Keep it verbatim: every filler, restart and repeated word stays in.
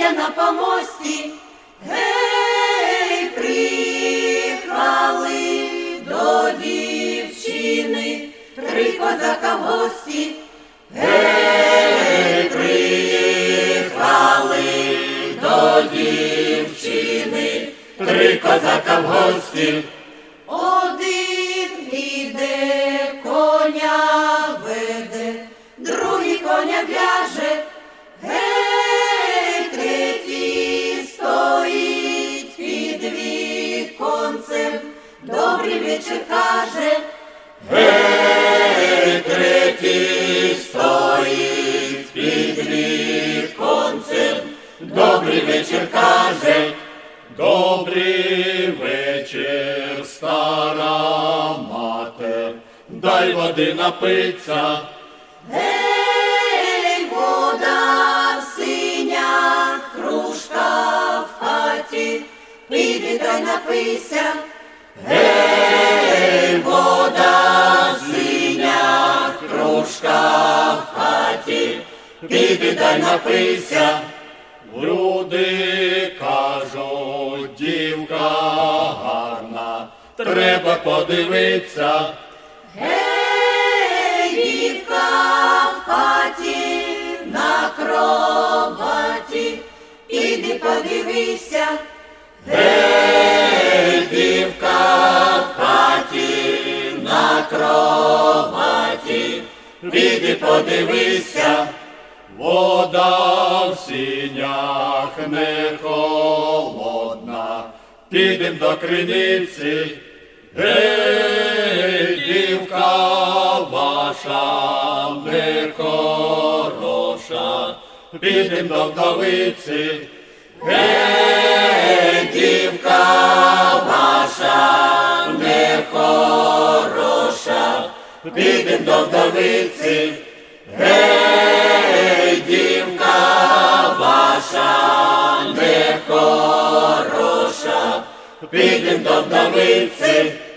сидя на помості, гей, приїхали до дівчини три козака в гості. Гей, приїхали до дівчини три козака в гості. Один іде, коня веде, другий коня в'яже, гей, третій стоїть під віконцем, добрий вечір каже. Гей, третій стоїть під віконцем, добрий вечір каже. Добрий вечір, стара мати, дай води напиться. Гей, вода синя, кружка в хаті, піди дай напийся. Гей, вода синя, кружка в хаті, піди дай напийся. Люди кажуть, дівка гарна, треба подивитися. Гей, дівка в хаті, на кроваті, піди подивися. Гей, дівка в хаті, на кроваті, піди подивися. Вода в сінях не холодна, підем до криниці. Гей, дівка ваша не хороша, підем до вдовиці. Гей, дівка ваша не хороша, підем до вдовиці. Гей, дівка ваша не хороша, підем до вдовиці.